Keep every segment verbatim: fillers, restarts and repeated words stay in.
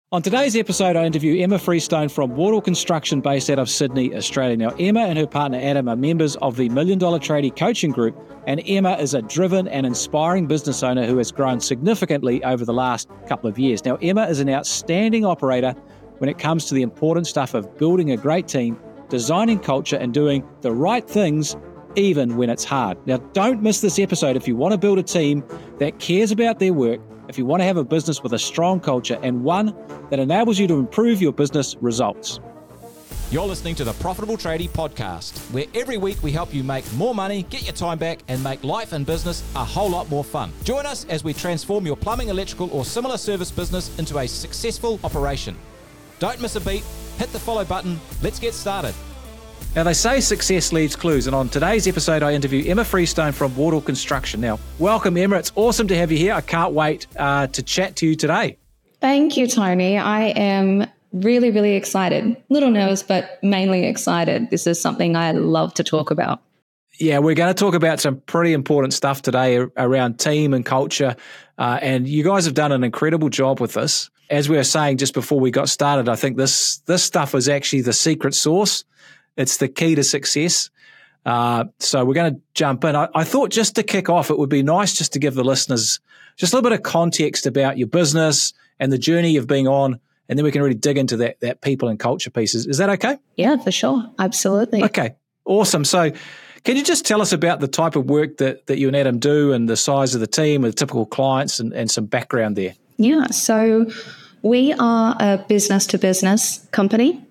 On today's episode, I interview Emma Freestone from Wardle Construction based out of Sydney, Australia. Now, Emma and her partner Adam are members of the Million Dollar Tradie Coaching Group, and Emma is a driven and inspiring business owner who has grown significantly over the last couple of years. Now, Emma is an outstanding operator when it comes to the important stuff of building a great team, designing culture, and doing the right things even when it's hard. Now, don't miss this episode if you want to build a team that cares about their work, if you want to have a business with a strong culture and one that enables you to improve your business results. You're listening to the Profitable Tradie Podcast, where every week we help you make more money, get your time back, and make life and business a whole lot more fun. Join us as we transform your plumbing, electrical, or similar service business into a successful operation. Don't miss a beat, hit the follow button, let's get started. Now, they say success leaves clues, and on today's episode, I interview Emma Freestone from Wardle Construction. Now, welcome, Emma. It's awesome to have you here. I can't wait uh, to chat to you today. Thank you, Tony. I am really, really excited. A little nervous, but mainly excited. This is something I love to talk about. Yeah, we're going to talk about some pretty important stuff today around team and culture, uh, and you guys have done an incredible job with this. As we were saying just before we got started, I think this this stuff is actually the secret sauce. It's the key to success. Uh, so we're going to jump in. I, I thought just to kick off, it would be nice just to give the listeners just a little bit of context about your business and the journey you've been on, and then we can really dig into that that people and culture pieces. Is that okay? Yeah, for sure. Absolutely. Okay, awesome. So can you just tell us about the type of work that, that you and Adam do and the size of the team and the typical clients and, and some background there? Yeah, so we are a business-to-business company.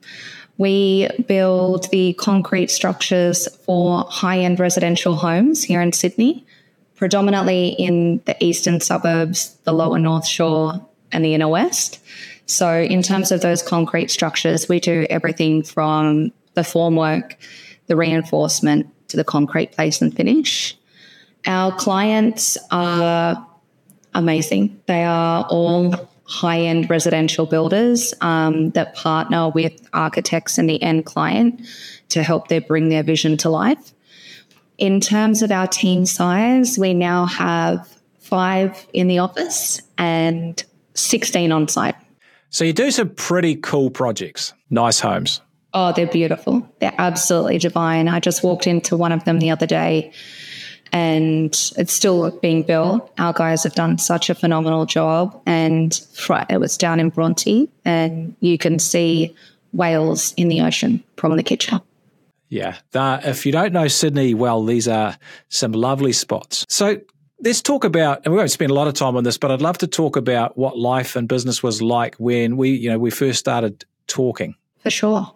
We build the concrete structures for high-end residential homes here in Sydney, predominantly in the eastern suburbs, the lower North Shore, and the inner west. So in terms of those concrete structures, we do everything from the formwork, the reinforcement, to the concrete place and finish. Our clients are amazing. They are all high-end residential builders um, that partner with architects and the end client to help them bring their vision to life. In terms of our team size, we now have five in the office and sixteen on site. So you do some pretty cool projects, nice homes. Oh, they're beautiful. They're absolutely divine. I just walked into one of them the other day and it's still being built. Our guys have done such a phenomenal job, and it was down in Bronte, and you can see whales in the ocean from the kitchen. Yeah. Uh, if you don't know Sydney well, these are some lovely spots. So let's talk about, and we won't spend a lot of time on this, but I'd love to talk about what life and business was like when we, you know, we first started talking. For sure.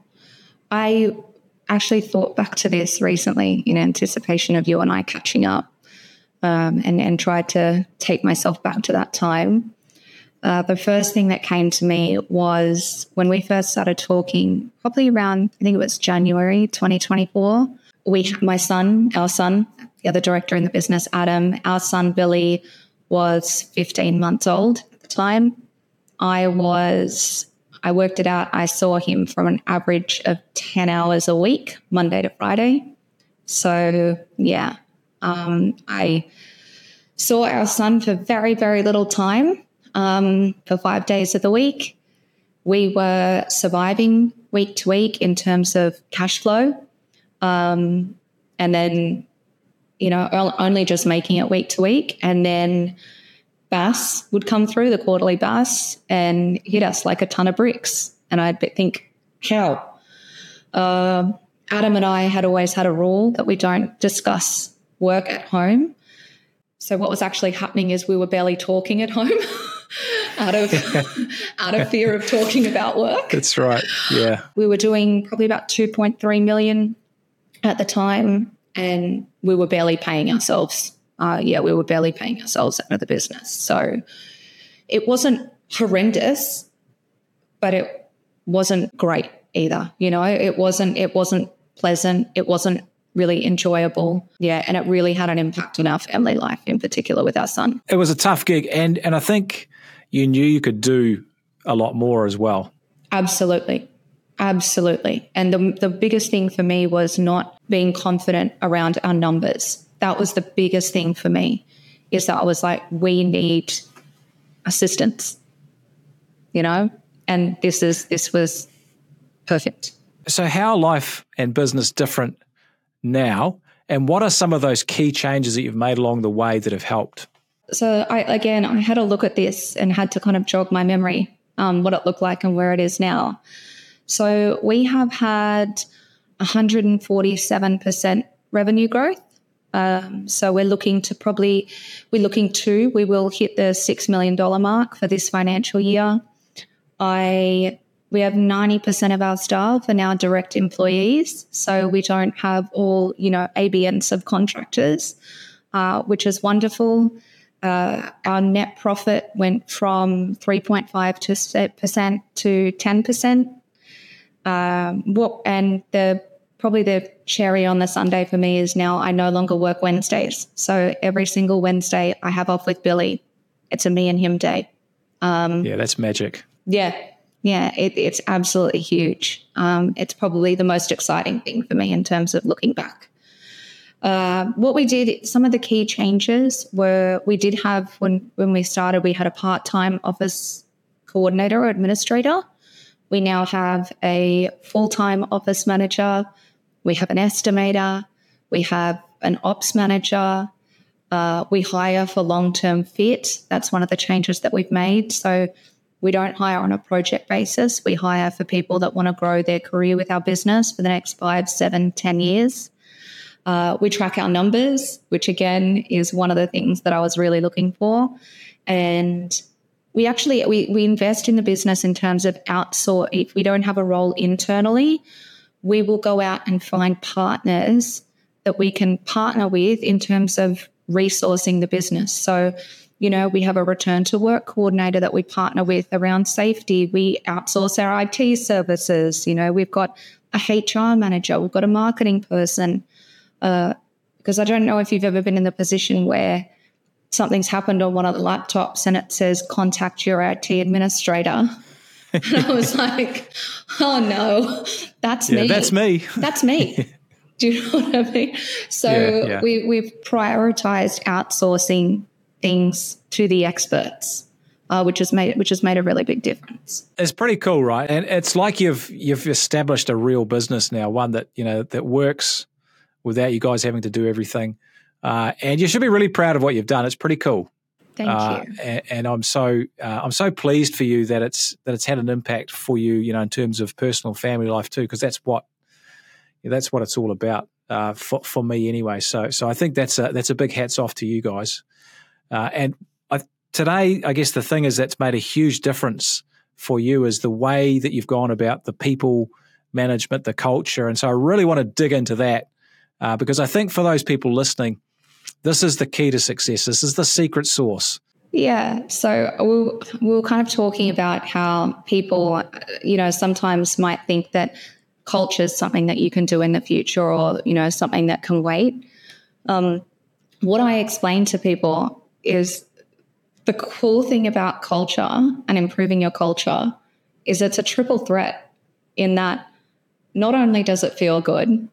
I actually thought back to this recently in anticipation of you and I catching up, um, and, and tried to take myself back to that time. Uh, the first thing that came to me was when we first started talking, probably around, I think it was January twenty twenty-four, we, my son, our son, the other director in the business, Adam, our son, Billy, was fifteen months old at the time. I was... I worked it out. I saw him from an average of ten hours a week, Monday to Friday. So, yeah, um, I saw our son for very, very little time, um, for five days of the week. We were surviving week to week in terms of cash flow. Um, and then, you know, only just making it week to week. And then B A S would come through, the quarterly B A S, and hit us like a ton of bricks. And I'd think, how? Uh, Adam and I had always had a rule that we don't discuss work at home. So what was actually happening is we were barely talking at home out of out of fear of talking about work. That's right, yeah. We were doing probably about two point three million at the time, and we were barely paying ourselves. Uh, yeah, we were barely paying ourselves out of the business. So it wasn't horrendous, but it wasn't great either. You know, it wasn't, it wasn't pleasant. It wasn't really enjoyable. Yeah. And it really had an impact on our family life, in particular with our son. It was a tough gig. And, and I think you knew you could do a lot more as well. Absolutely. Absolutely. And the the biggest thing for me was not being confident around our numbers. That was the biggest thing for me, is that I was like, we need assistance, you know? and this is this was perfect. So how are life and business different now? And what are some of those key changes that you've made along the way that have helped? So I, again, I had a look at this and had to kind of jog my memory, um, what it looked like and where it is now. So we have had one hundred forty-seven percent revenue growth. Um, so we're looking to probably, we're looking to, we will hit the six million dollars mark for this financial year. I, we have ninety percent of our staff are now direct employees. So we don't have all, you know, A B N subcontractors, uh, which is wonderful. Uh, our net profit went from three point five percent to ten percent. Um, what, and the probably the cherry on the sundae for me is now I no longer work Wednesdays. So every single Wednesday I have off with Billy. It's a me and him day. Um, yeah, that's magic. Yeah, yeah, it, it's absolutely huge. Um, it's probably the most exciting thing for me in terms of looking back. Uh, what we did, some of the key changes were we did have, when, when we started, we had a part-time office coordinator or administrator. We now have a full-time office manager. We have an estimator. We have an ops manager. Uh, we hire for long-term fit. That's one of the changes that we've made. So we don't hire on a project basis. We hire for people that want to grow their career with our business for the next five, seven, ten years. Uh, we track our numbers, which again is one of the things that I was really looking for. And we actually, we, we invest in the business in terms of outsource. If we don't have a role internally, we will go out and find partners that we can partner with in terms of resourcing the business. So, you know, we have a return to work coordinator that we partner with around safety. We outsource our I T services. You know, we've got a H R manager. We've got a marketing person. Uh, because I don't know if you've ever been in the position where something's happened on one of the laptops and it says contact your I T administrator. And I was like, oh no, that's yeah, me. That's me. That's me. Do you know what I mean? So yeah, yeah. we, we've prioritized outsourcing things to the experts, uh, which has made which has made a really big difference. It's pretty cool, right? And it's like you've you've established a real business now, one that, you know, that works without you guys having to do everything. Uh, and you should be really proud of what you've done. It's pretty cool. Thank uh, you. And, and I'm so uh, I'm so pleased for you that it's that it's had an impact for you, you know, in terms of personal family life too, because that's what yeah, that's what it's all about uh, for for me anyway. So so I think that's a that's a big hats off to you guys. Uh, and I, today, I guess the thing is that's made a huge difference for you is the way that you've gone about the people management, the culture, and so I really want to dig into that. Uh, because I think for those people listening, this is the key to success. This is the secret sauce. Yeah. So we we were kind of talking about how people, you know, sometimes might think that culture is something that you can do in the future or, you know, something that can wait. Um, what I explain to people is the cool thing about culture and improving your culture is it's a triple threat in that not only does it feel good,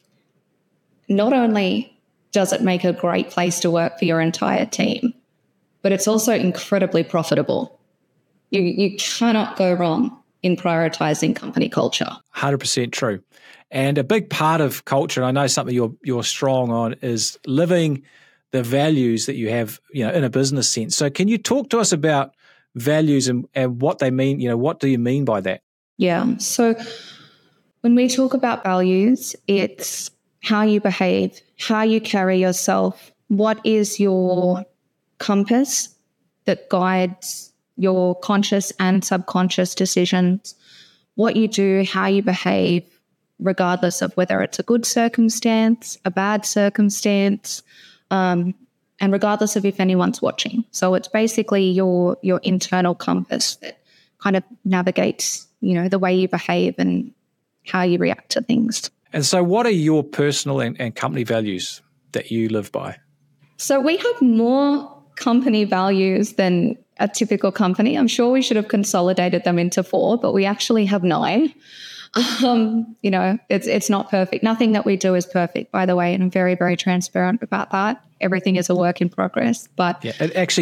not only does it make a great place to work for your entire team, but it's also incredibly profitable. You you cannot go wrong in prioritizing company culture. one hundred percent true. And a big part of culture, and I know something you're you're strong on, is living the values that you have, you know, in a business sense. So can you talk to us about values and, and what they mean? You know, what do you mean by that? Yeah. So when we talk about values, it's how you behave, how you carry yourself, what is your compass that guides your conscious and subconscious decisions, what you do, how you behave, regardless of whether it's a good circumstance, a bad circumstance, um, and regardless of if anyone's watching. So it's basically your your internal compass that kind of navigates, you know, the way you behave and how you react to things. And so what are your personal and, and company values that you live by? So we have more company values than a typical company. I'm sure we should have consolidated them into four, but we actually have nine. Um, you know, it's it's not perfect. Nothing that we do is perfect, by the way, and I'm very, very transparent about that. Everything is a work in progress. But yeah, it actually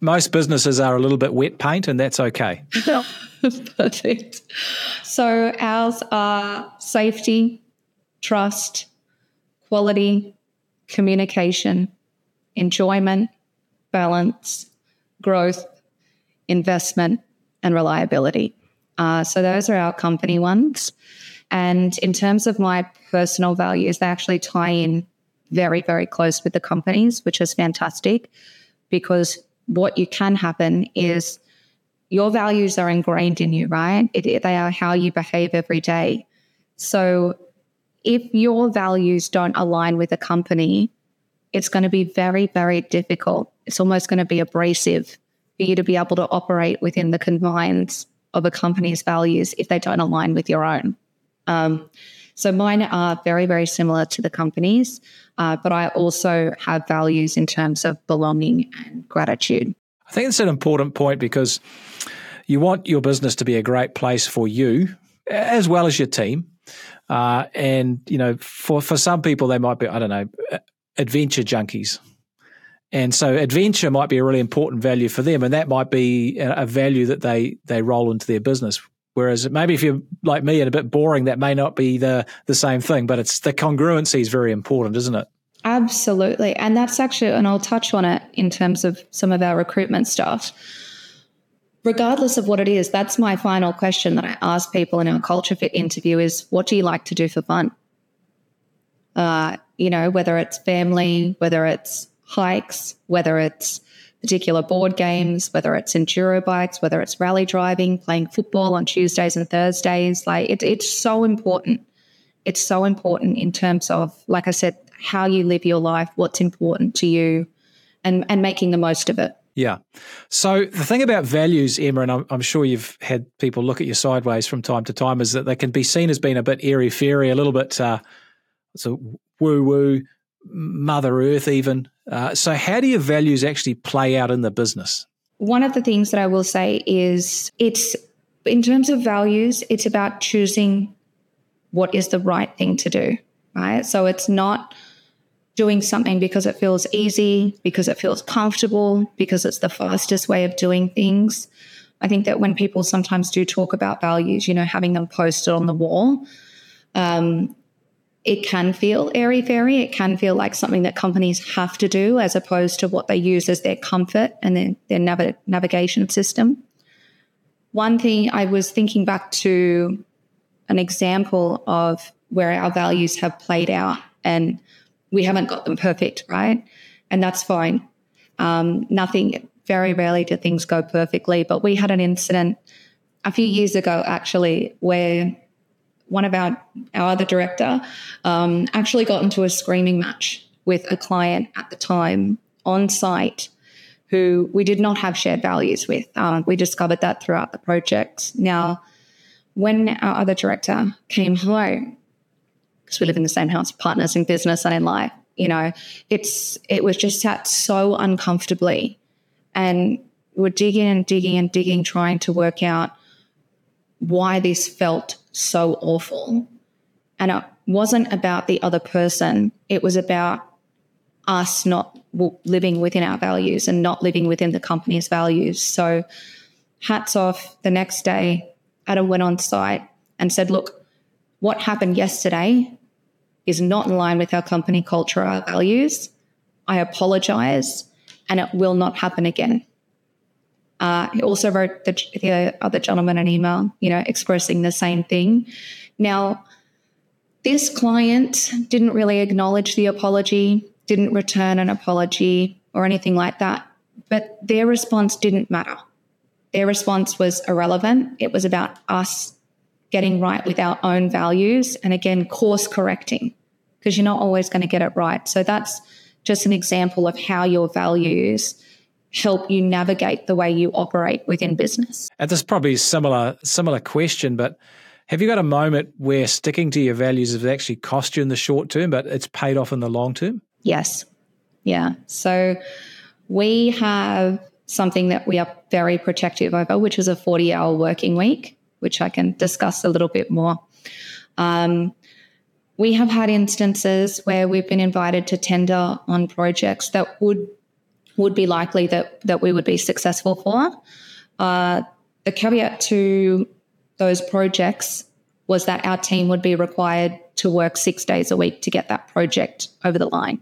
most businesses are a little bit wet paint, and that's okay. Perfect. So ours are safety, trust, quality, communication, enjoyment, balance, growth, investment, and reliability. Uh, so those are our company ones. And in terms of my personal values, they actually tie in very, very close with the companies, which is fantastic, because what you can happen is your values are ingrained in you, right? It, they are how you behave every day. So if your values don't align with a company, it's going to be very, very difficult. It's almost going to be abrasive for you to be able to operate within the confines of a company's values if they don't align with your own. Um, so mine are very, very similar to the company's, uh, but I also have values in terms of belonging and gratitude. I think it's an important point, because you want your business to be a great place for you as well as your team. Uh, and, you know, for, for some people, they might be, I don't know, adventure junkies. And so adventure might be a really important value for them, and that might be a value that they they roll into their business. Whereas maybe if you're like me and a bit boring, that may not be the the same thing, but it's the congruency is very important, isn't it? Absolutely. And that's actually, and I'll touch on it in terms of some of our recruitment stuff. Regardless of what it is, that's my final question that I ask people in our culture fit interview is, what do you like to do for fun? Uh, you know, whether it's family, whether it's hikes, whether it's particular board games, whether it's enduro bikes, whether it's rally driving, playing football on Tuesdays and Thursdays. Like it, it's so important. It's so important in terms of, like I said, how you live your life, what's important to you, and, and making the most of it. Yeah. So the thing about values, Emma, and I'm, I'm sure you've had people look at you sideways from time to time, is that they can be seen as being a bit airy-fairy, a little bit uh, so woo-woo, Mother Earth even. Uh, so how do your values actually play out in the business? One of the things that I will say is it's, in terms of values, it's about choosing what is the right thing to do, right? So it's not doing something because it feels easy, because it feels comfortable, because it's the fastest way of doing things. I think that when people sometimes do talk about values, you know, having them posted on the wall, um, it can feel airy-fairy. It can feel like something that companies have to do as opposed to what they use as their comfort and their, their nav- navigation system. One thing, I was thinking back to an example of where our values have played out, and we haven't got them perfect, right? And that's fine. Um, nothing, very rarely do things go perfectly, but we had an incident a few years ago, actually, where one of our, our other director um, actually got into a screaming match with a client at the time on site who we did not have shared values with. Um, we discovered that throughout the project. Now, when our other director came home, because we live in the same house, partners in business and in life, you know, it's it was just sat so uncomfortably, and we were digging and digging and digging, trying to work out why this felt so awful. And it wasn't about the other person. It was about us not living within our values and not living within the company's values. So hats off. The next day, Adam went on site and said, look, what happened yesterday is not in line with our company culture, our values. I apologize, and it will not happen again. Uh, he also wrote the, the other gentleman an email, you know, expressing the same thing. Now, this client didn't really acknowledge the apology, didn't return an apology or anything like that, but their response didn't matter. Their response was irrelevant. It was about us getting right with our own values and, again, course correcting, because you're not always going to get it right. So that's just an example of how your values help you navigate the way you operate within business. And this is probably a similar, similar question, but have you got a moment where sticking to your values has actually cost you in the short term, but it's paid off in the long term? Yes. Yeah. So we have something that we are very protective over, which is a forty-hour working week, which I can discuss a little bit more. Um, we have had instances where we've been invited to tender on projects that would would be likely that that we would be successful for. Uh, the caveat to those projects was that our team would be required to work six days a week to get that project over the line.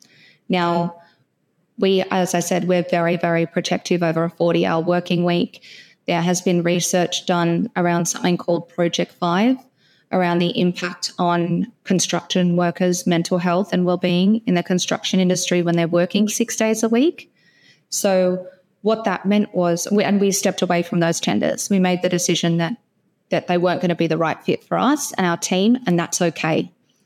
Now, we, as I said, we're very, very protective over a forty-hour working week. There has been research done around something called Project Five, around the impact on construction workers' mental health and well-being in the construction industry when they're working six days a week. So what that meant was, we, and we stepped away from those tenders. We made the decision that that they weren't going to be the right fit for us and our team, and that's okay.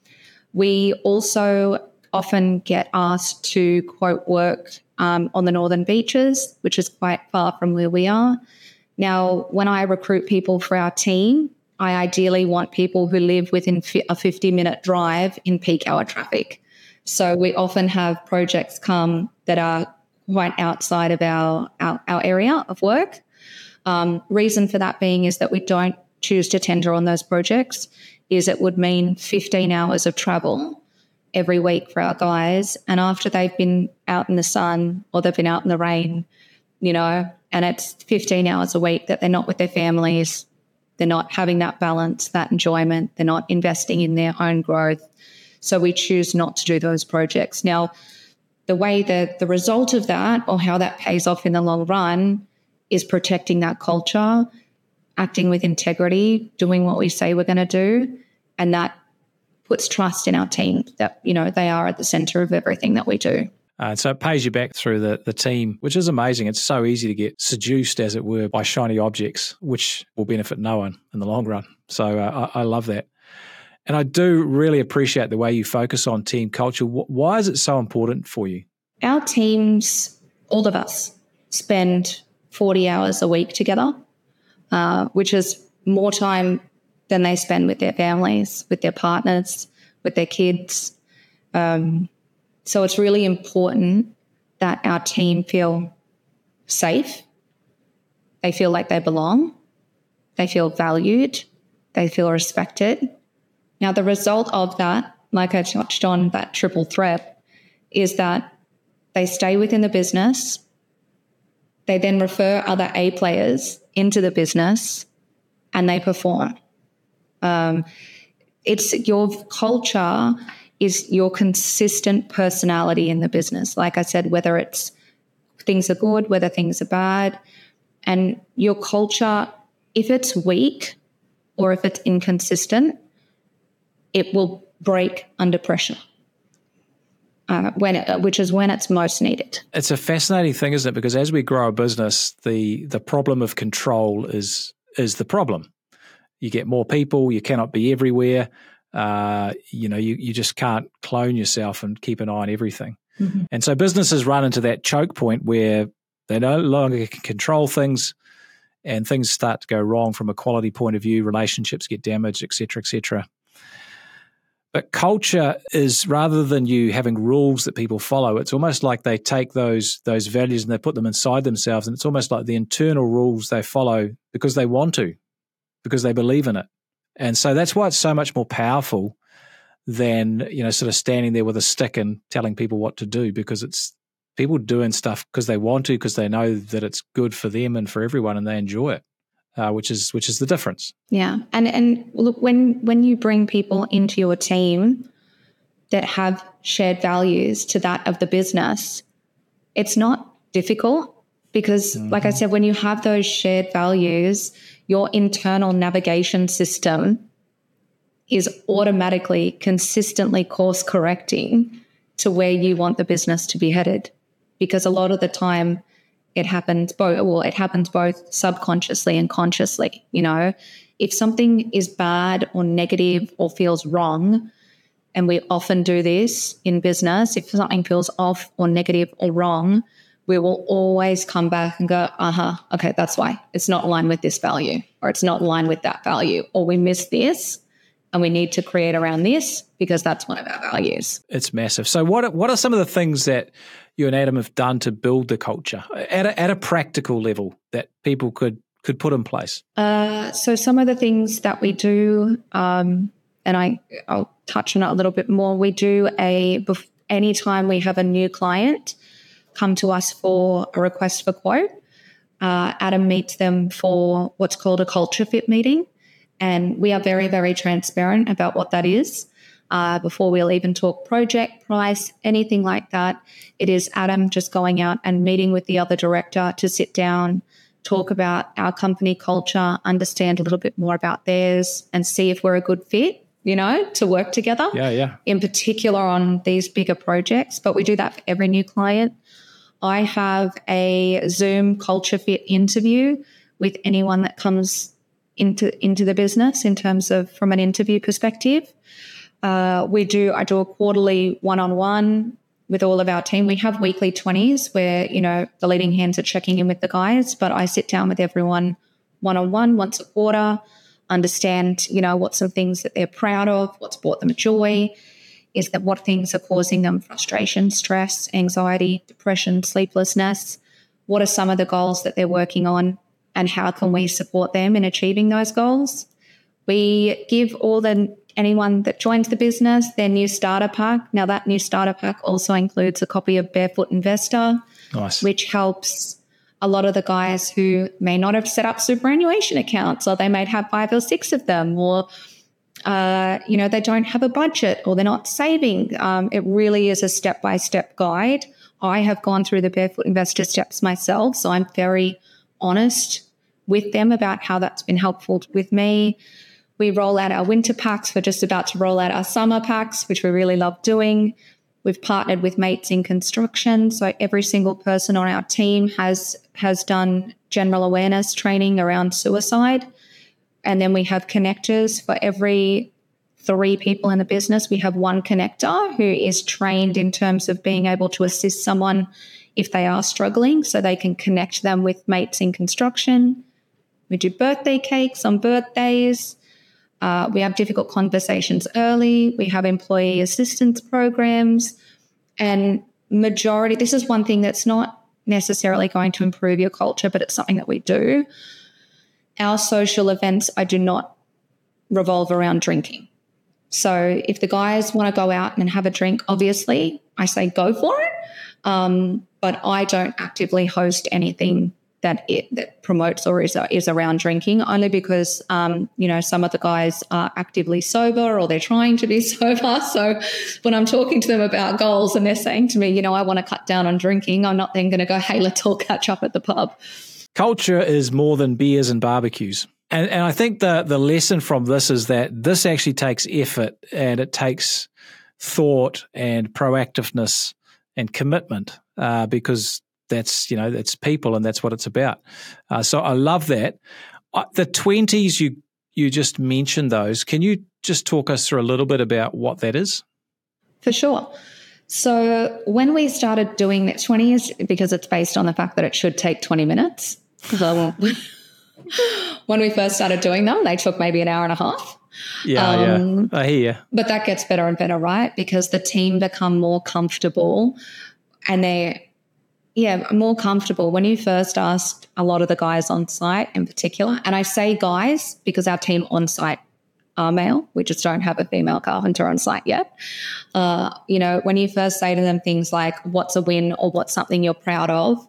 We also often get asked to, quote, work um, on the northern beaches, which is quite far from where we are. Now, when I recruit people for our team, I ideally want people who live within a fifty-minute drive in peak hour traffic. So we often have projects come that are quite outside of our, our, our area of work. Um, reason for that being is that we don't choose to tender on those projects, is it would mean fifteen hours of travel every week for our guys. And after they've been out in the sun or they've been out in the rain, you know, and it's fifteen hours a week that they're not with their families, they're not having that balance, that enjoyment, they're not investing in their own growth. So we choose not to do those projects. Now, the way that the result of that, or how that pays off in the long run, is protecting that culture, acting with integrity, doing what we say we're going to do, and that puts trust in our team that, you know, they are at the center of everything that we do. Uh, so it pays you back through the, the team, which is amazing. It's so easy to get seduced, as it were, by shiny objects, which will benefit no one in the long run. So uh, I, I love that. And I do really appreciate the way you focus on team culture. Why is it so important for you? Our teams, all of us, spend forty hours a week together, uh, which is more time than they spend with their families, with their partners, with their kids. Um, so it's really important that our team feel safe. They feel like they belong. They feel valued. They feel respected. Now, the result of that, like I touched on, that triple threat, is that they stay within the business. They then refer other A players into the business and they perform. Um, it's your culture is your consistent personality in the business. Like I said, whether it's things are good, whether things are bad, and your culture, if it's weak or if it's inconsistent, it will break under pressure, uh, when it, which is when it's most needed. It's a fascinating thing, isn't it? Because as we grow a business, the the problem of control is is the problem. You get more people, you cannot be everywhere. Uh, you know, you, you just can't clone yourself and keep an eye on everything. Mm-hmm. And so businesses run into that choke point where they no longer can control things and things start to go wrong from a quality point of view, relationships get damaged, et cetera, et cetera. But culture is, rather than you having rules that people follow, it's almost like they take those those values and they put them inside themselves, and it's almost like the internal rules they follow because they want to, because they believe in it. And so that's why it's so much more powerful than, you know, sort of standing there with a stick and telling people what to do, because it's people doing stuff because they want to, because they know that it's good for them and for everyone and they enjoy it. Uh, which is which is the difference. Yeah, and and look, when when you bring people into your team that have shared values to that of the business, it's not difficult because, mm-hmm. like I said, when you have those shared values, your internal navigation system is automatically, consistently course correcting to where you want the business to be headed, because a lot of the time, It happens both. Well, it happens both subconsciously and consciously. You know, if something is bad or negative or feels wrong, and we often do this in business, if something feels off or negative or wrong, we will always come back and go, "Uh-huh, okay, that's why it's not aligned with this value, or it's not aligned with that value, or we missed this, and we need to create around this because that's one of our values." It's massive. So, what what are some of the things that you and Adam have done to build the culture at a, at a practical level that people could could put in place? Uh, so some of the things that we do, um, and I, I'll touch on it a little bit more, we do a, anytime we have a new client, come to us for a request for quote, uh, Adam meets them for what's called a culture fit meeting. And we are very, very transparent about what that is. Uh, before we'll even talk project, price, anything like that, it is Adam just going out and meeting with the other director to sit down, talk about our company culture, understand a little bit more about theirs, and see if we're a good fit, you know, to work together. Yeah, yeah. In particular on these bigger projects, but we do that for every new client. I have a Zoom culture fit interview with anyone that comes into into the business in terms of from an interview perspective. Uh, we do, I do a quarterly one-on-one with all of our team. We have weekly twenties where, you know, the leading hands are checking in with the guys, but I sit down with everyone one-on-one once a quarter, understand, you know, what some things that they're proud of, what's brought them joy, is that what things are causing them frustration, stress, anxiety, depression, sleeplessness, what are some of the goals that they're working on, and how can we support them in achieving those goals. We give all the anyone that joins the business their new starter pack. Now, that new starter pack also includes a copy of Barefoot Investor, nice. Which helps a lot of the guys who may not have set up superannuation accounts, or they may have five or six of them, or uh, you know, they don't have a budget, or they're not saving. Um, it really is a step-by-step guide. I have gone through the Barefoot Investor steps myself, so I'm very honest with them about how that's been helpful with me. We roll out our winter packs. We're just about to roll out our summer packs, which we really love doing. We've partnered with Mates in Construction, so every single person on our team has has done general awareness training around suicide. And then we have connectors. For every three people in the business, we have one connector who is trained in terms of being able to assist someone if they are struggling, so they can connect them with Mates in Construction. We do birthday cakes on birthdays. Uh, we have difficult conversations early. We have employee assistance programs. And majority, this is one thing that's not necessarily going to improve your culture, but it's something that we do. Our social events, I do not revolve around drinking. So if the guys want to go out and have a drink, obviously, I say go for it. Um, but I don't actively host anything that it that promotes or is is around drinking, only because um, you know, some of the guys are actively sober or they're trying to be sober. So when I'm talking to them about goals and they're saying to me, you know, I want to cut down on drinking, I'm not then going to go, hey, let's all catch up at the pub. Culture is more than beers and barbecues. And and I think the the lesson from this is that this actually takes effort, and it takes thought and proactiveness and commitment, uh, because that's, you know, that's people and that's what it's about. Uh, so I love that. Uh, the twenties, you you just mentioned those. Can you just talk us through a little bit about what that is? For sure. So when we started doing that twenties, because it's based on the fact that it should take twenty minutes, so when we first started doing them, they took maybe an hour and a half. Yeah, um, yeah, I hear you. But that gets better and better, right? Because the team become more comfortable, and they Yeah, more comfortable. When you first asked a lot of the guys on site in particular, and I say guys because our team on site are male, we just don't have a female carpenter on site yet. Uh, you know, when you first say to them things like, what's a win or what's something you're proud of,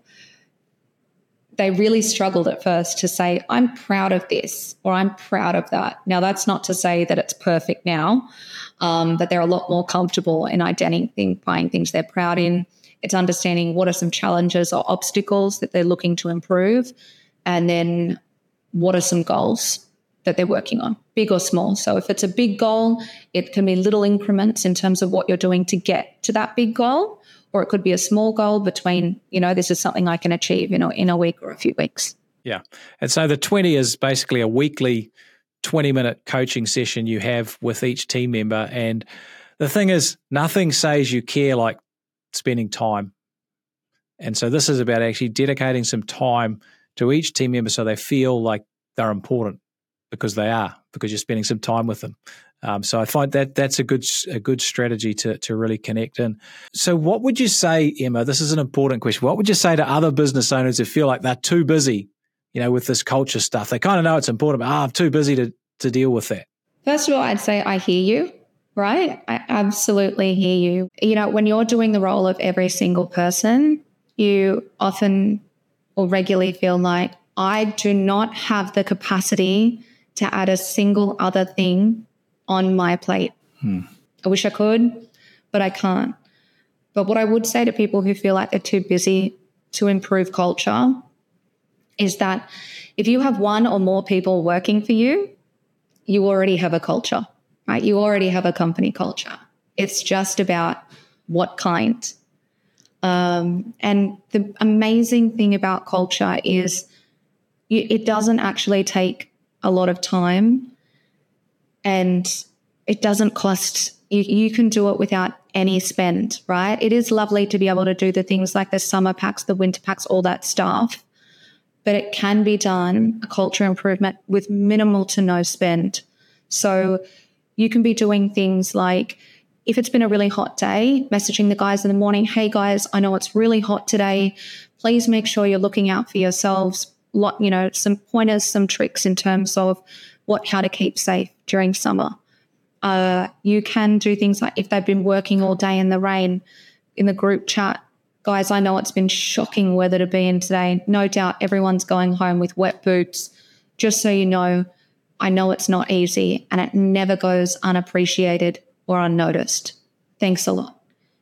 they really struggled at first to say, I'm proud of this or I'm proud of that. Now, that's not to say that it's perfect now, um, but they're a lot more comfortable in identifying things they're proud in. It's understanding what are some challenges or obstacles that they're looking to improve, and then what are some goals that they're working on, big or small. So if it's a big goal, it can be little increments in terms of what you're doing to get to that big goal, or it could be a small goal between, you know, this is something I can achieve, you know, in a week or a few weeks. Yeah. And so the twenty is basically a weekly twenty-minute coaching session you have with each team member. And the thing is, nothing says you care like spending time. And so this is about actually dedicating some time to each team member so they feel like they're important, because they are, because you're spending some time with them. Um, so I find that that's a good a good strategy to to really connect in. So what would you say, Emma, this is an important question, what would you say to other business owners who feel like they're too busy, you know, with this culture stuff? They kind of know it's important, but oh, I'm too busy to to deal with that. First of all, I'd say I hear you. Right? I absolutely hear you. You know, when you're doing the role of every single person, you often or regularly feel like, I do not have the capacity to add a single other thing on my plate. Hmm. I wish I could, but I can't. But what I would say to people who feel like they're too busy to improve culture is that if you have one or more people working for you, you already have a culture, right? You already have a company culture. It's just about what kind. Um, and the amazing thing about culture is you, it doesn't actually take a lot of time, and it doesn't cost, you, you can do it without any spend, right? It is lovely to be able to do the things like the summer packs, the winter packs, all that stuff, but it can be done, a culture improvement, with minimal to no spend. So you can be doing things like, if it's been a really hot day, messaging the guys in the morning, hey guys, I know it's really hot today. Please make sure you're looking out for yourselves. Lot, you know, some pointers, some tricks in terms of what, how to keep safe during summer. Uh, you can do things like, if they've been working all day in the rain, in the group chat, guys, I know it's been shocking weather to be in today. No doubt everyone's going home with wet boots. Just so you know, I know it's not easy, and it never goes unappreciated or unnoticed. Thanks a lot.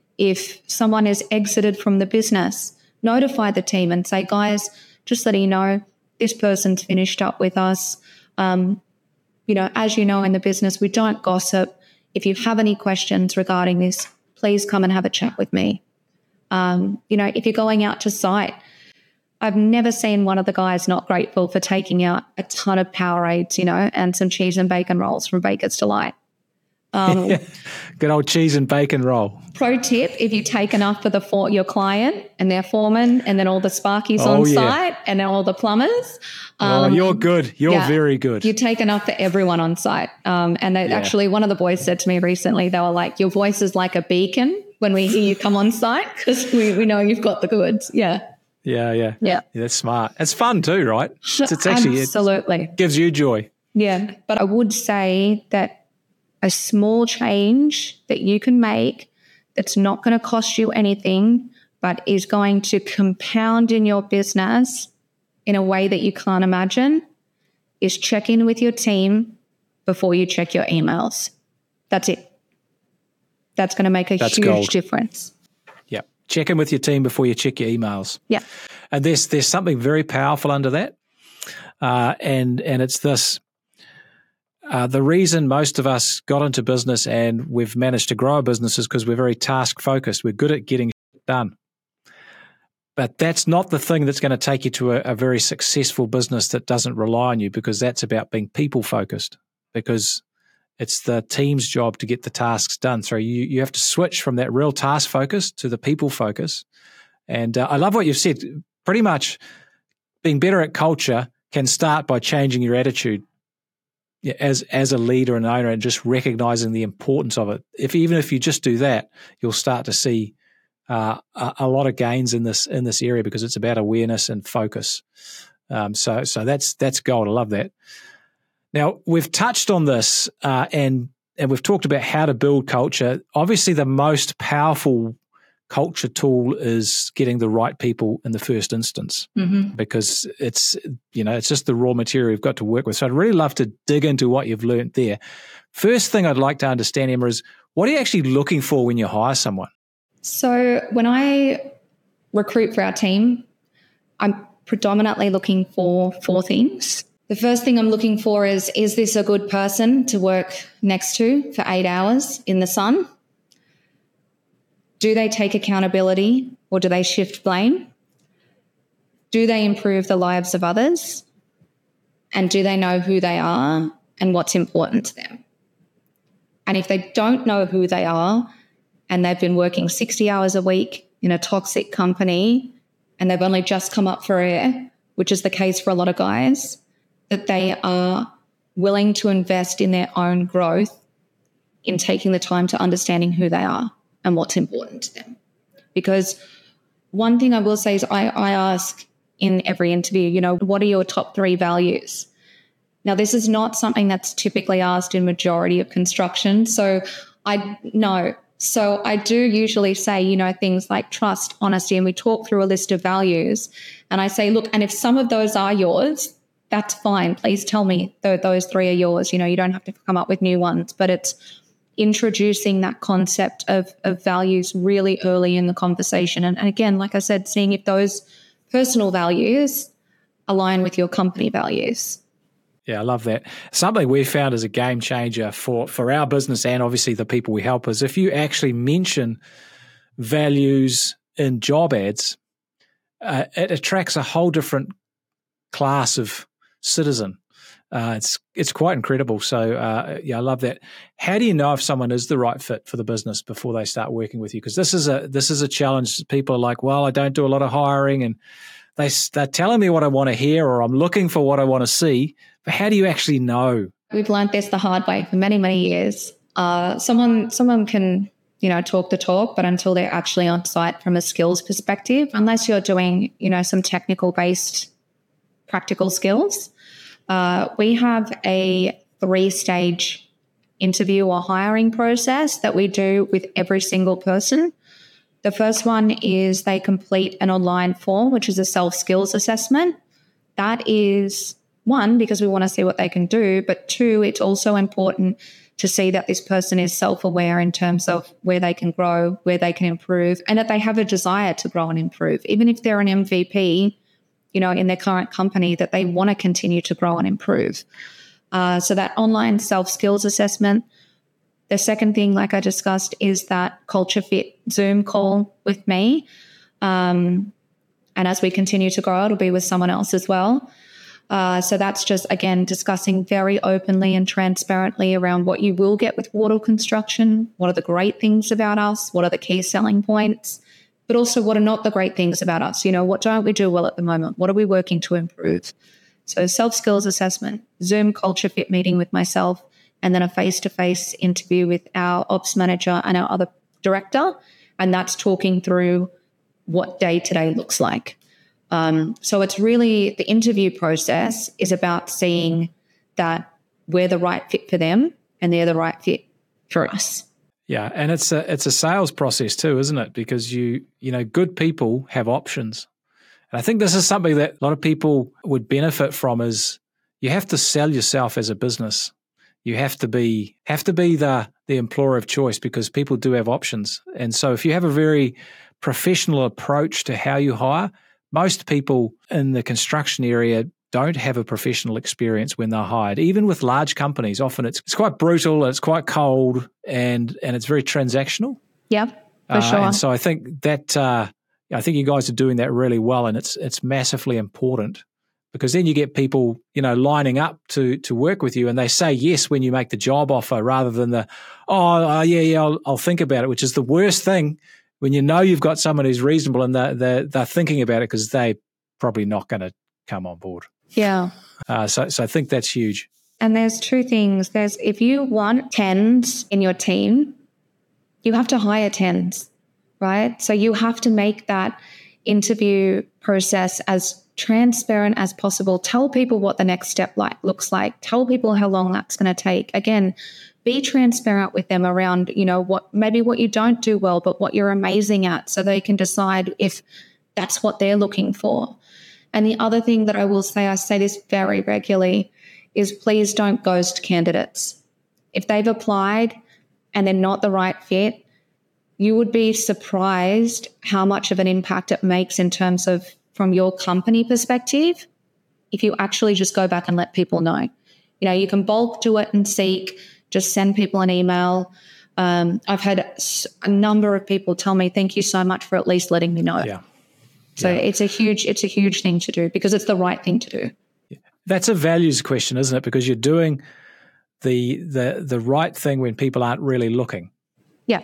If someone is exited from the business, notify the team and say, guys, just letting you know, this person's finished up with us. Um, you know, as you know, in the business, we don't gossip. If you have any questions regarding this, please come and have a chat with me. Um, you know, if you're going out to site, I've never seen one of the guys not grateful for taking out a ton of Powerades, you know, and some cheese and bacon rolls from Baker's Delight. Um, yeah. Good old cheese and bacon roll. Pro tip, if you take enough for the for your client and their foreman and then all the sparkies oh, on yeah. site and then all the plumbers. Um, oh, you're good. You're yeah, very good. You take enough for everyone on site. Um, and they, yeah. actually, one of the boys said to me recently, they were like, your voice is like a beacon when we hear you come on site, because we, we know you've got the goods. Yeah. Yeah, yeah. Yeah. yeah that's smart. It's fun too, right? It's, it's actually, Absolutely. It gives you joy. Yeah. But I would say that a small change that you can make that's not going to cost you anything, but is going to compound in your business in a way that you can't imagine, is check in with your team before you check your emails. That's it. That's going to make a that's huge gold. difference. Yeah. Check in with your team before you check your emails. Yeah. And there's there's something very powerful under that. Uh, and and it's this. Uh, the reason most of us got into business and we've managed to grow a business is because we're very task focused. We're good at getting shit done. But that's not the thing that's going to take you to a, a very successful business that doesn't rely on you, because that's about being people focused, because it's the team's job to get the tasks done. So you, you have to switch from that real task focus to the people focus. And uh, I love what you've said. Pretty much being better at culture can start by changing your attitude as as a leader and owner, and just recognizing the importance of it. If even if you just do that, you'll start to see uh, a, a lot of gains in this in this area, because it's about awareness and focus. Um, so so that's that's gold. I love that. Now we've touched on this uh, and and we've talked about how to build culture. Obviously, the most powerful culture tool is getting the right people in the first instance, mm-hmm. because it's, you know, it's just the raw material you've got to work with. So I'd really love to dig into what you've learned there. First thing I'd like to understand, Emma, is what are you actually looking for when you hire someone? So when I recruit for our team, I'm predominantly looking for four things. The first thing I'm looking for is, is this a good person to work next to for eight hours in the sun? Do they take accountability, or do they shift blame? Do they improve the lives of others? And do they know who they are and what's important to them? And if they don't know who they are, and they've been working sixty hours a week in a toxic company, and they've only just come up for air, which is the case for a lot of guys, that they are willing to invest in their own growth, in taking the time to understanding who they are and what's important to them. Because one thing I will say is I, I ask in every interview, you know, what are your top three values? Now, this is not something that's typically asked in majority of construction. So I know So I do usually say, you know, things like trust, honesty, and we talk through a list of values. And I say, look, and if some of those are yours, that's fine. Please tell me th- those three are yours. You know, you don't have to come up with new ones, but it's introducing that concept of, of values really early in the conversation. And, and again, like I said, seeing if those personal values align with your company values. Yeah, I love that. Something we found as a game changer for, for our business and obviously the people we help is if you actually mention values in job ads, uh, it attracts a whole different class of citizen. Uh, it's it's quite incredible. So uh, yeah, I love that. How do you know if someone is the right fit for the business before they start working with you? Because this is a this is a challenge. People are like, well, I don't do a lot of hiring, and they they're telling me what I want to hear, or I'm looking for what I want to see. But how do you actually know? We've learned this the hard way for many, many years. Uh, someone someone can, you know, talk the talk, but until they're actually on site from a skills perspective, unless you're doing, you know, some technical based practical skills, uh, we have a three-stage interview or hiring process that we do with every single person. The first one is they complete an online form, which is a self-skills assessment. That is one, because we want to see what they can do, but two, it's also important to see that this person is self-aware in terms of where they can grow, where they can improve, and that they have a desire to grow and improve. Even if they're an M V P, you know, in their current company, that they want to continue to grow and improve. Uh, so that online self-skills assessment. The second thing, like I discussed, is that culture fit Zoom call with me. Um, and as we continue to grow, it'll be with someone else as well. Uh, so that's just, again, discussing very openly and transparently around what you will get with Wardle Construction, what are the great things about us, what are the key selling points, but also what are not the great things about us. You know, what don't we do well at the moment? What are we working to improve? So self-skills assessment, Zoom culture fit meeting with myself, and then a face-to-face interview with our ops manager and our other director. And that's talking through what day-to-day looks like. Um, so it's really, the interview process is about seeing that we're the right fit for them and they're the right fit for us. Yeah, and it's a it's a sales process too, isn't it? Because you you know, good people have options. And I think this is something that a lot of people would benefit from is you have to sell yourself as a business. You have to be have to be the the employer of choice because people do have options. And so if you have a very professional approach to how you hire, most people in the construction area don't have a professional experience when they're hired. Even with large companies, often it's it's quite brutal, it's quite cold, and and it's very transactional. Yeah, for uh, sure. And so I think that uh, I think you guys are doing that really well, and it's it's massively important because then you get people, you know, lining up to to work with you, and they say yes when you make the job offer, rather than the oh uh, yeah yeah I'll, I'll think about it, which is the worst thing when you know you've got someone who's reasonable and they're they're, they're thinking about it because they're probably not going to come on board. Yeah. Uh, so so I think that's huge. And there's two things. There's if you want tens in your team, you have to hire tens, right? So you have to make that interview process as transparent as possible. Tell people what the next step like looks like. Tell people how long that's going to take. Again, be transparent with them around, you know, what maybe what you don't do well, but what you're amazing at, so they can decide if that's what they're looking for. And the other thing that I will say, I say this very regularly, is please don't ghost candidates. If they've applied and they're not the right fit, you would be surprised how much of an impact it makes in terms of from your company perspective if you actually just go back and let people know. You know, you can bulk do it and seek, just send people an email. Um, I've had a number of people tell me, thank you so much for at least letting me know. Yeah. So yeah. it's a huge, it's a huge thing to do because it's the right thing to do. That's a values question, isn't it? Because you're doing the the the right thing when people aren't really looking. Yeah.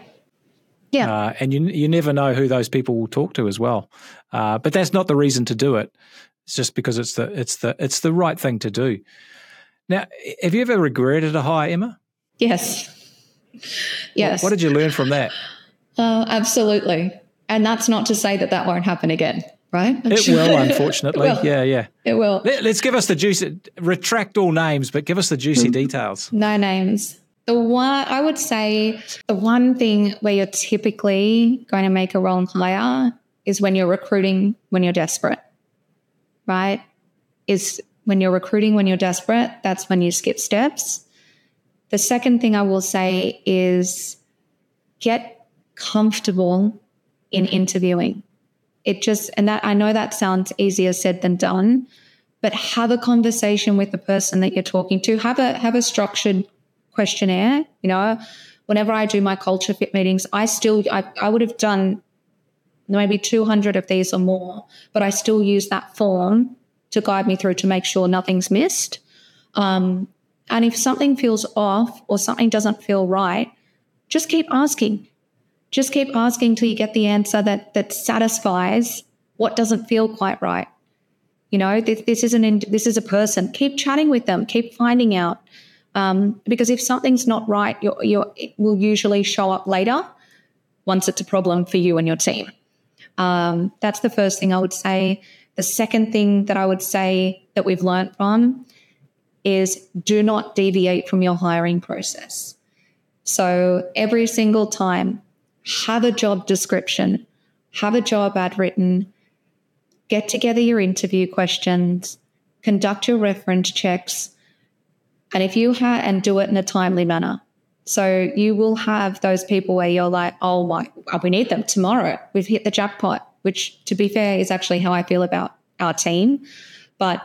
Yeah. Uh, and you you never know who those people will talk to as well. Uh, but that's not the reason to do it. It's just because it's the it's the it's the right thing to do. Now, have you ever regretted a hire, Emma? Yes. Yes. What, what did you learn from that? Uh, absolutely. And that's not to say that that won't happen again, right? It will, unfortunately. It will. Yeah, yeah. It will. Let, let's give us the juicy, retract all names, but give us the juicy details. No names. The one, I would say the one thing where you're typically going to make a wrong hire is when you're recruiting when you're desperate, right? Is when you're recruiting when you're desperate, that's when you skip steps. The second thing I will say is get comfortable in interviewing. It just, and that I know that sounds easier said than done, but have a conversation with the person that you're talking to. Have a have a structured questionnaire. You know, whenever I do my culture fit meetings, I still I, I would have done maybe two hundred of these or more, but I still use that form to guide me through to make sure nothing's missed. Um, and if something feels off or something doesn't feel right, just keep asking. Just keep asking till you get the answer that that satisfies what doesn't feel quite right. You know, this, this isn't in, this is a person. Keep chatting with them. Keep finding out. Um, because if something's not right, you're, you're, it will usually show up later once it's a problem for you and your team. Um, that's the first thing I would say. The second thing that I would say that we've learned from is do not deviate from your hiring process. So every single time, have a job description, have a job ad written, get together your interview questions, conduct your reference checks, and if you have, and do it in a timely manner. So you will have those people where you're like, oh my, we need them tomorrow. We've hit the jackpot, which to be fair is actually how I feel about our team. But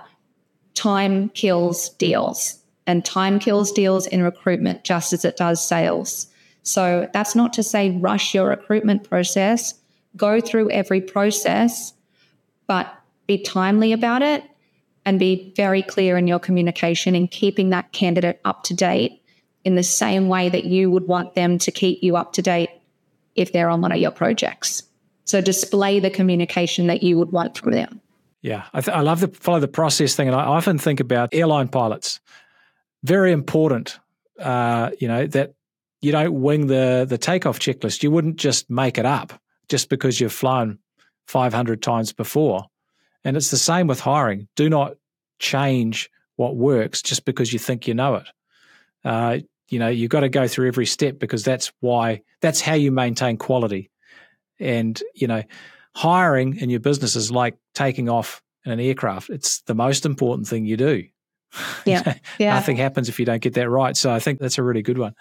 time kills deals, and time kills deals in recruitment just as it does sales. So that's not to say rush your recruitment process, go through every process, but be timely about it and be very clear in your communication in keeping that candidate up to date in the same way that you would want them to keep you up to date if they're on one of your projects. So display the communication that you would want from them. Yeah, I, th- I love the follow the process thing, and I often think about airline pilots. Very important, uh, you know, that you don't wing the the takeoff checklist. You wouldn't just make it up just because you've flown five hundred times before. And it's the same with hiring. Do not change what works just because you think you know it. Uh, you know, you've got to go through every step because that's why, that's how you maintain quality. And, you know, hiring in your business is like taking off in an aircraft. It's the most important thing you do. Yeah. yeah. Nothing happens if you don't get that right. So I think that's a really good one.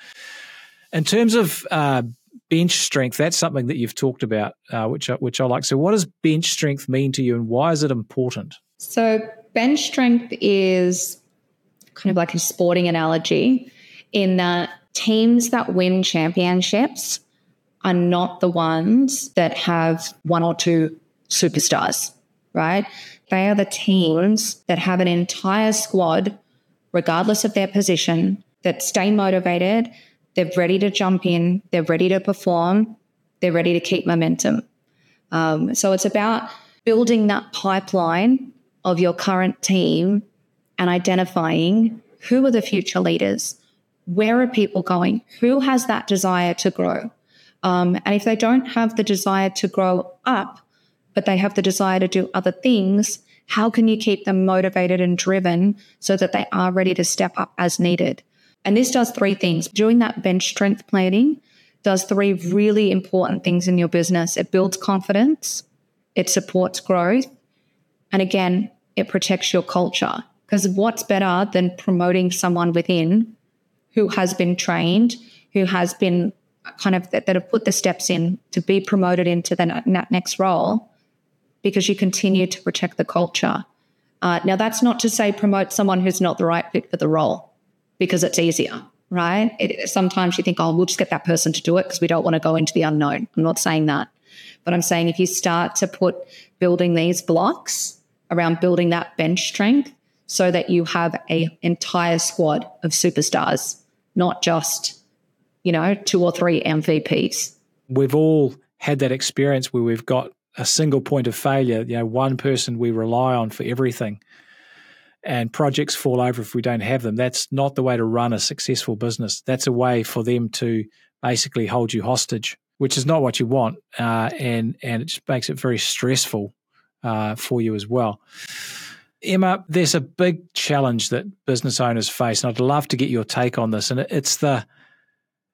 In terms of uh, bench strength, that's something that you've talked about, uh, which I, which I like. So what does bench strength mean to you, and why is it important? So bench strength is kind of like a sporting analogy in that teams that win championships are not the ones that have one or two superstars, right? They are the teams that have an entire squad, regardless of their position, that stay motivated. They're ready to jump in. They're ready to perform. They're ready to keep momentum. Um, so it's about building that pipeline of your current team and identifying who are the future leaders, where are people going, who has that desire to grow. Um, and if they don't have the desire to grow up, but they have the desire to do other things, how can you keep them motivated and driven so that they are ready to step up as needed? And this does three things. Doing that bench strength planning does three really important things in your business. It builds confidence, it supports growth, and again, it protects your culture. Because what's better than promoting someone within who has been trained, who has been kind of, that, that have put the steps in to be promoted into the that next role, because you continue to protect the culture. Uh, now, that's not to say promote someone who's not the right fit for the role, because it's easier, right? It, sometimes you think, oh, we'll just get that person to do it because we don't want to go into the unknown. I'm not saying that. But I'm saying if you start to put building these blocks around building that bench strength so that you have an entire squad of superstars, not just, you know, two or three M V Ps. We've all had that experience where we've got a single point of failure, you know, one person we rely on for everything, and projects fall over if we don't have them. That's not the way to run a successful business. That's a way for them to basically hold you hostage, which is not what you want, uh, and and it just makes it very stressful uh, for you as well. Emma, there's a big challenge that business owners face, and I'd love to get your take on this, and it's the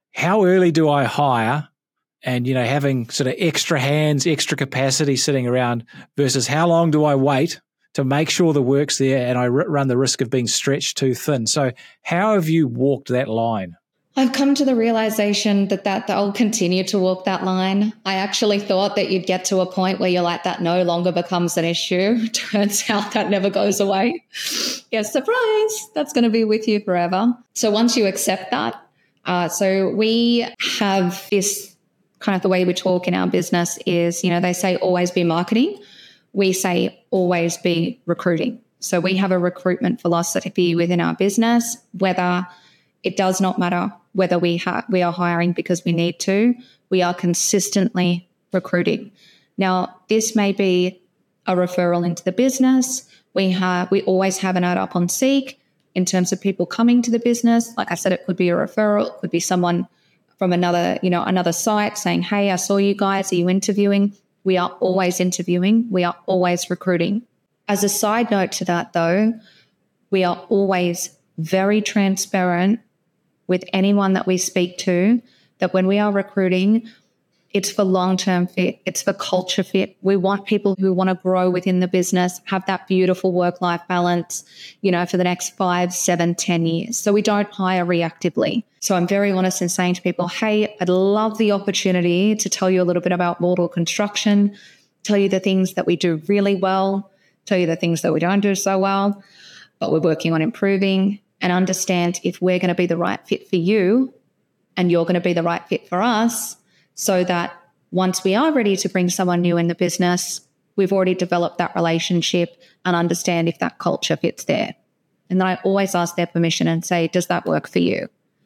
how early do I hire? And, you know, having sort of extra hands, extra capacity sitting around versus how long do I wait to make sure the work's there and I r- run the risk of being stretched too thin. So how have you walked that line? I've come to the realization that, that I'll continue to walk that line. I actually thought that you'd get to a point where you're like, that no longer becomes an issue. Turns out that never goes away. Yeah, surprise, that's going to be with you forever. So once you accept that, uh, so we have this kind of the way we talk in our business is, you know, they say always be marketing. We say always be recruiting. So we have a recruitment philosophy within our business, whether it does not matter whether we ha- we are hiring because we need to, we are consistently recruiting. Now, this may be a referral into the business. We have we always have an ad up on Seek in terms of people coming to the business. Like I said, it could be a referral, it could be someone from another, you know, another site saying, hey, I saw you guys, are you interviewing? We are always interviewing. We are always recruiting. As a side note to that, though, we are always very transparent with anyone that we speak to that when we are recruiting, it's for long-term fit. It's for culture fit. We want people who want to grow within the business, have that beautiful work-life balance, you know, for the next five, seven, ten years. So we don't hire reactively. So I'm very honest in saying to people, hey, I'd love the opportunity to tell you a little bit about Wardle Construction, tell you the things that we do really well, tell you the things that we don't do so well, but we're working on improving, and understand if we're going to be the right fit for you and you're going to be the right fit for us, so that once we are ready to bring someone new in the business, we've already developed that relationship and understand if that culture fits there. And then I always ask their permission and say, does that work for you?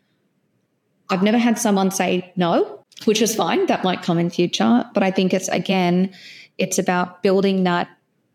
I've never had someone say no, which is fine. That might come in future. But I think it's, again, it's about building that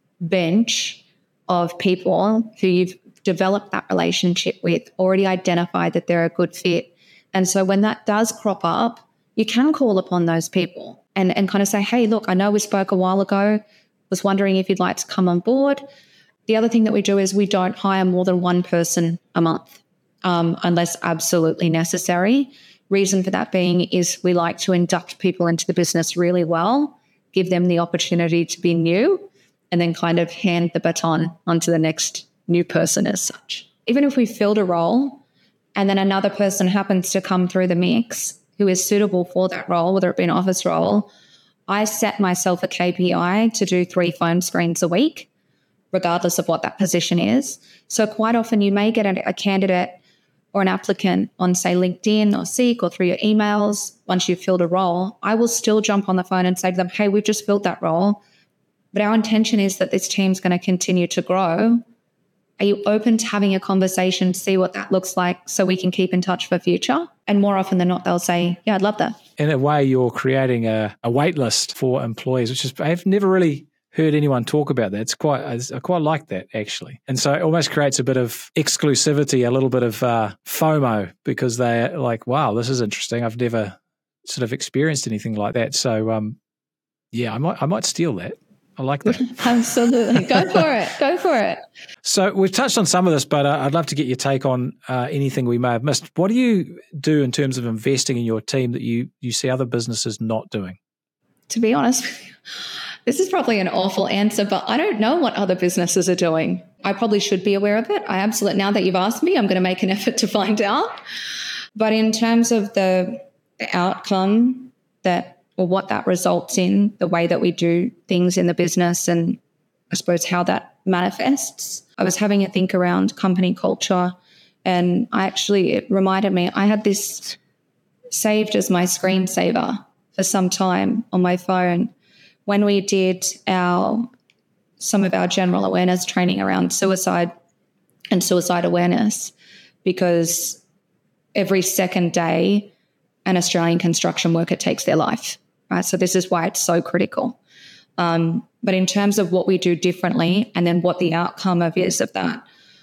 bench of people who you've developed that relationship with, already identified that they're a good fit. And so when that does crop up, you can call upon those people and, and kind of say, hey, look, I know we spoke a while ago, was wondering if you'd like to come on board. The other thing that we do is we don't hire more than one person a month um, unless absolutely necessary. Reason for that being is we like to induct people into the business really well, give them the opportunity to be new, and then kind of hand the baton onto the next new person as such. Even if we filled a role and then another person happens to come through the mix who is suitable for that role, whether it be an office role, I set myself a K P I to do three phone screens a week, regardless of what that position is. So quite often you may get a, a candidate or an applicant on, say, LinkedIn or Seek or through your emails. Once you've filled a role, I will still jump on the phone and say to them, hey, we've just filled that role, but our intention is that this team's going to continue to grow. Are you open to having a conversation to see what that looks like so we can keep in touch for future? And more often than not, they'll say, yeah, I'd love that. In a way, you're creating a, a wait list for employees, which is, I've never really heard anyone talk about that. It's quite, I quite like that, actually. And so it almost creates a bit of exclusivity, a little bit of uh, FOMO, because they're like, wow, this is interesting. I've never sort of experienced anything like that. So um, yeah, I might, I might steal that. I like that. Absolutely. Go for it. Go for it. So we've touched on some of this, but uh, I'd love to get your take on uh, anything we may have missed. What do you do in terms of investing in your team that you you see other businesses not doing? To be honest with you, this is probably an awful answer, but I don't know what other businesses are doing. I probably should be aware of it. I absolutely, now that you've asked me, I'm going to make an effort to find out. But in terms of the, the outcome that, or what that results in, the way that we do things in the business, and I suppose how that manifests. I was having a think around company culture, and I actually, it reminded me, I had this saved as my screensaver for some time on my phone when we did our, some of our general awareness training around suicide and suicide awareness, because every second day an Australian construction worker takes their life. Right? So this is why it's so critical. Um, but in terms of what we do differently and then what the outcome of is of that,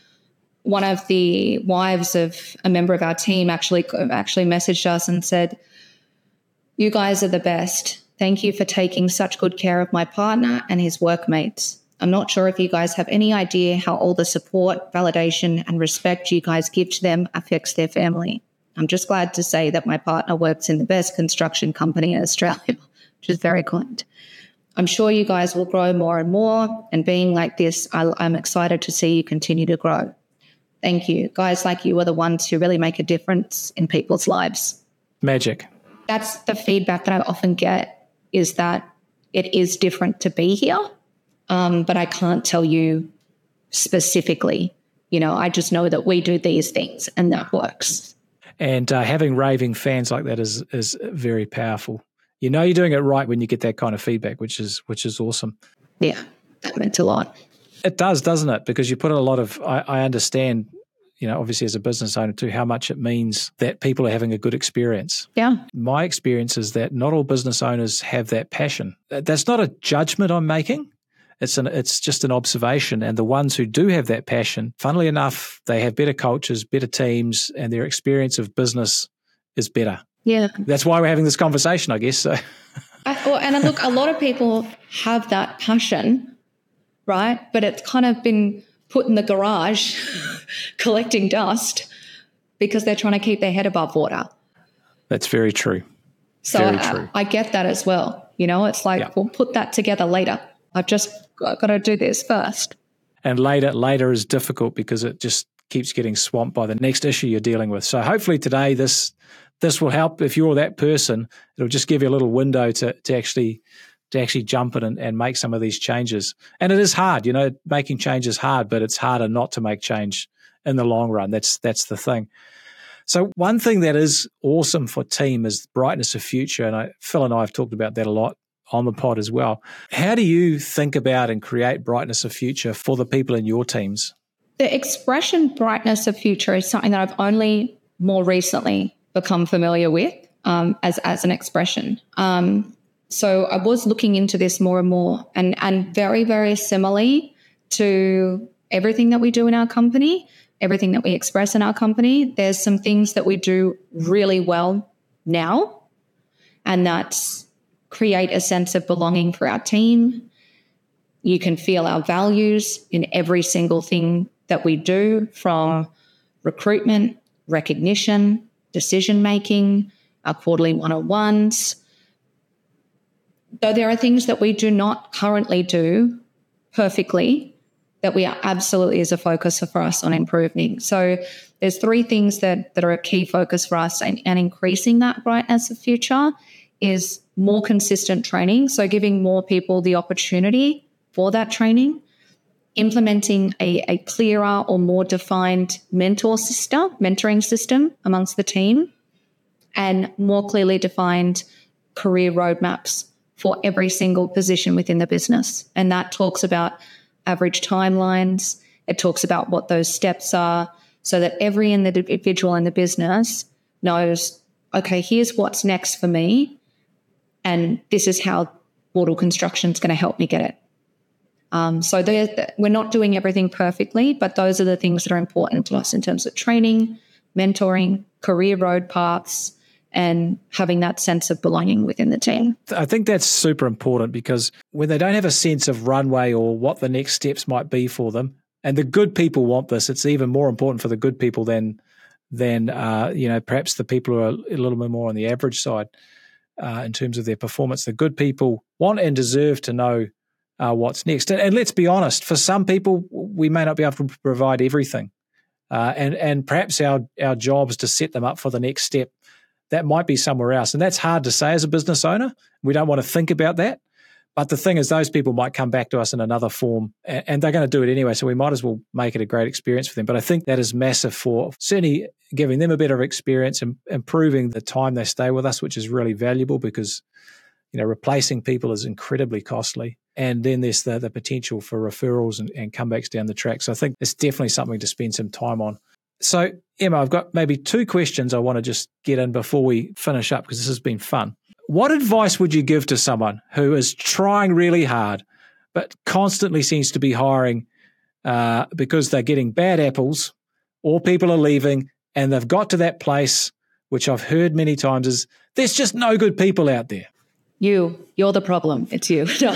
one of the wives of a member of our team actually actually messaged us and said, you guys are the best. Thank you for taking such good care of my partner and his workmates. I'm not sure if you guys have any idea how all the support, validation, and respect you guys give to them affects their family. I'm just glad to say that my partner works in the best construction company in Australia, which is very kind. I'm sure you guys will grow more and more. And being like this, I, I'm excited to see you continue to grow. Thank you. Guys like you are the ones who really make a difference in people's lives. Magic. That's the feedback that I often get, is that it is different to be here, um, but I can't tell you specifically. You know, I just know that we do these things and that works. And uh, having raving fans like that is is very powerful. You know you're doing it right when you get that kind of feedback, which is which is awesome. Yeah, that meant a lot. It does, doesn't it? Because you put a lot of, I, I understand, you know, obviously as a business owner too, how much it means that people are having a good experience. Yeah. My experience is that not all business owners have that passion. That's not a judgment I'm making. It's an it's just an observation. And the ones who do have that passion, funnily enough, they have better cultures, better teams, and their experience of business is better. Yeah. That's why we're having this conversation, I guess. So. I, well, and look, a lot of people have that passion, right? But it's kind of been put in the garage collecting dust because they're trying to keep their head above water. That's very true. So very I, true. I get that as well. You know, it's like, yeah. We'll put that together later. I've just got to do this first. And later, later is difficult because it just keeps getting swamped by the next issue you're dealing with. So hopefully today this this will help. If you're that person, it'll just give you a little window to to actually to actually jump in and, and make some of these changes. And it is hard, you know, making change is hard, but it's harder not to make change in the long run. That's that's the thing. So one thing that is awesome for team is brightness of future. And I, Phil and I have talked about that a lot on the pod as well. How do you think about and create brightness of future for the people in your teams? The expression brightness of future is something that I've only more recently become familiar with um, as, as an expression. Um, so I was looking into this more and more, and, and very, very similarly to everything that we do in our company, everything that we express in our company, there's some things that we do really well now, and that's create a sense of belonging for our team. You can feel our values in every single thing that we do, from recruitment, recognition, decision-making, our quarterly one-on-ones. Though there are things that we do not currently do perfectly, that we are absolutely is a focus for us on improving. So there's three things that, that are a key focus for us, and, and increasing that brightness of future is more consistent training. So giving more people the opportunity for that training, implementing a, a clearer or more defined mentor system, mentoring system amongst the team, and more clearly defined career roadmaps for every single position within the business. And that talks about average timelines. It talks about what those steps are, so that every individual in the business knows, okay, here's what's next for me, and this is how Wardle Construction is going to help me get it. Um, so we're not doing everything perfectly, but those are the things that are important to us in terms of training, mentoring, career road paths, and having that sense of belonging within the team. I think that's super important, because when they don't have a sense of runway or what the next steps might be for them, and the good people want this, it's even more important for the good people than, than uh, you know, perhaps the people who are a little bit more on the average side uh, in terms of their performance. The good people want and deserve to know uh, what's next. And, and let's be honest, for some people, we may not be able to provide everything. Uh, and, and perhaps our, our job is to set them up for the next step. That might be somewhere else. And that's hard to say as a business owner. We don't want to think about that. But the thing is, those people might come back to us in another form, and, and they're going to do it anyway. So we might as well make it a great experience for them. But I think that is massive for certainly giving them a better experience and improving the time they stay with us, which is really valuable, because, you know, replacing people is incredibly costly. And then there's the, the potential for referrals and, and comebacks down the track. So I think it's definitely something to spend some time on. So, Emma, I've got maybe two questions I want to just get in before we finish up, because this has been fun. What advice would you give to someone who is trying really hard but constantly seems to be hiring uh, because they're getting bad apples, or people are leaving, and they've got to that place, which I've heard many times, is there's just no good people out there? You, you're the problem. It's you. No.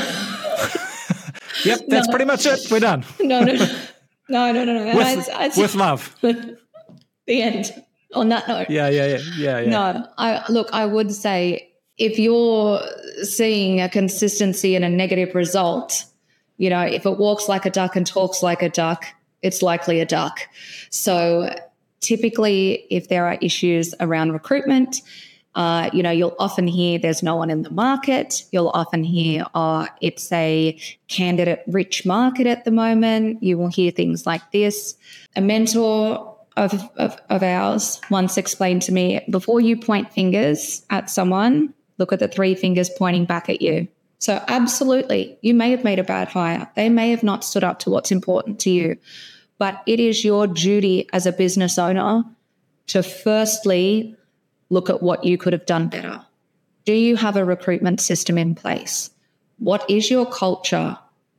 Yep, that's no. pretty much it. We're done. No, no, no. No, no, no, no. With, it's, it's, with love. The end. on that note. Yeah, yeah, yeah, yeah, yeah. No, I look, I would say if you're seeing a consistency and a negative result, you know, if it walks like a duck and talks like a duck, it's likely a duck. So typically, if there are issues around recruitment, uh, you know, you'll often hear there's no one in the market. You'll often hear, oh, it's a candidate-rich market at the moment. You will hear things like this. A mentor of, of, of ours once explained to me, before you point fingers at someone, look at the three fingers pointing back at you. So absolutely, you may have made a bad hire. They may have not stood up to what's important to you. But it is your duty as a business owner to firstly look at what you could have done better. Do you have a recruitment system in place? What is your culture,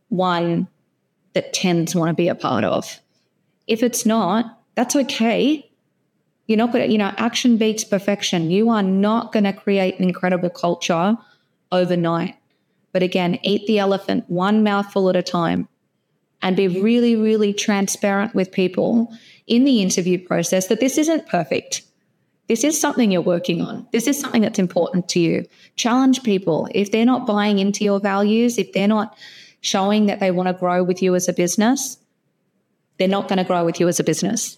one that tens want to be a part of? If it's not, that's okay. You're not going to, you know, action beats perfection. You are not going to create an incredible culture overnight. But again, eat the elephant one mouthful at a time. And be really, really transparent with people in the interview process that this isn't perfect. This is something you're working on. This is something that's important to you. Challenge people. If they're not buying into your values, if they're not showing that they want to grow with you as a business, they're not going to grow with you as a business.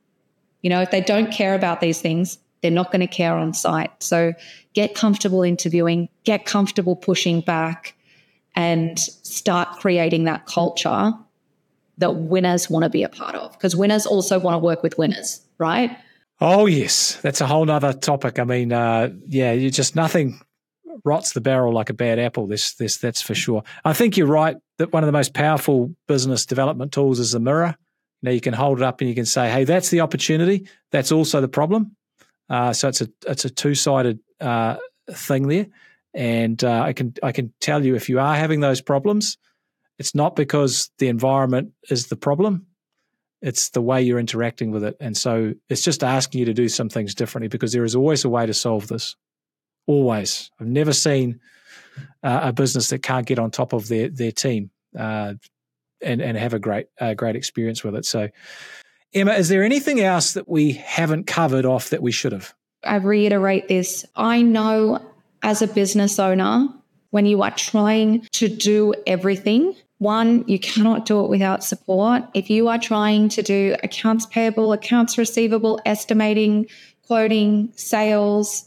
You know, if they don't care about these things, they're not going to care on site. So get comfortable interviewing, get comfortable pushing back, and start creating that culture that winners want to be a part of, because winners also want to work with winners, right? Oh, yes. That's a whole nother topic. I mean, uh, yeah, you just nothing rots the barrel like a bad apple. This, this, that's for sure. I think you're right that one of the most powerful business development tools is the mirror. You know, you can hold it up and you can say, hey, that's the opportunity. That's also the problem. Uh, so it's a it's a two-sided uh, thing there. And uh, I can I can tell you, if you are having those problems, it's not because the environment is the problem. It's the way you're interacting with it. And so it's just asking you to do some things differently, because there is always a way to solve this. Always. I've never seen uh, a business that can't get on top of their their team uh, and, and have a great, uh, great experience with it. So, Emma, is there anything else that we haven't covered off that we should have? I reiterate this. I know as a business owner, when you are trying to do everything, one, you cannot do it without support. If you are trying to do accounts payable, accounts receivable, estimating, quoting, sales,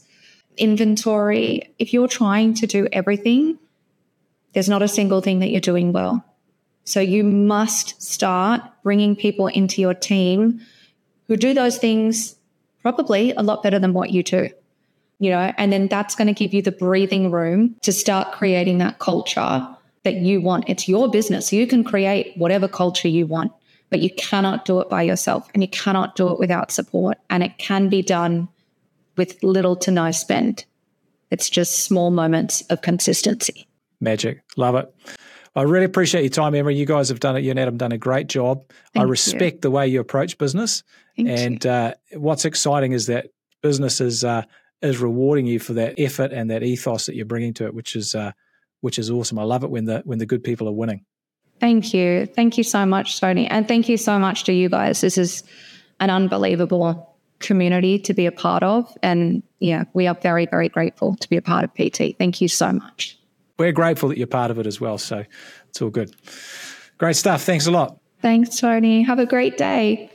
inventory, if you're trying to do everything, there's not a single thing that you're doing well. So you must start bringing people into your team who do those things probably a lot better than what you do. You know, and then that's going to give you the breathing room to start creating that culture that you want. It's your business. You can create whatever culture you want, but you cannot do it by yourself, and you cannot do it without support. And it can be done with little to no spend. It's just small moments of consistency. Magic. Love it. I really appreciate your time, Emma. You guys have done it. You and Adam have done a great job. Thank I respect you. the way you approach business. Thank and you. Uh, what's exciting is that business is uh, is rewarding you for that effort and that ethos that you're bringing to it, which is uh, which is awesome. I love it when the when the good people are winning. Thank you. Thank you so much, Tony. And thank you so much to you guys. This is an unbelievable community to be a part of. And yeah, we are very, very grateful to be a part of P T. Thank you so much. We're grateful that you're part of it as well. So it's all good. Great stuff. Thanks a lot. Thanks, Tony. Have a great day.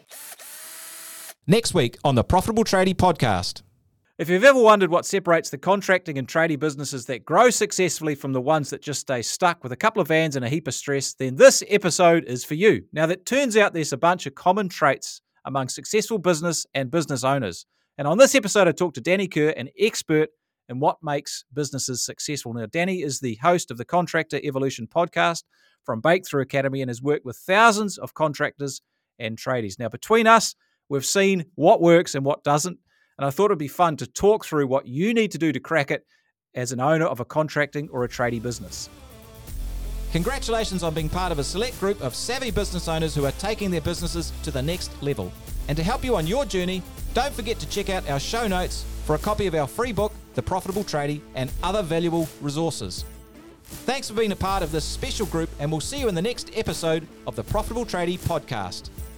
Next week on the Profitable Tradie Podcast. If you've ever wondered what separates the contracting and tradie businesses that grow successfully from the ones that just stay stuck with a couple of vans and a heap of stress, then this episode is for you. Now, that turns out there's a bunch of common traits among successful business and business owners. And on this episode, I talked to Danny Kerr, an expert in what makes businesses successful. Now, Danny is the host of the Contractor Evolution podcast from Breakthrough Academy and has worked with thousands of contractors and tradies. Now, between us, we've seen what works and what doesn't. And I thought it'd be fun to talk through what you need to do to crack it as an owner of a contracting or a tradie business. Congratulations on being part of a select group of savvy business owners who are taking their businesses to the next level. And to help you on your journey, don't forget to check out our show notes for a copy of our free book, The Profitable Tradie, and other valuable resources. Thanks for being a part of this special group, and we'll see you in the next episode of the Profitable Tradie Podcast.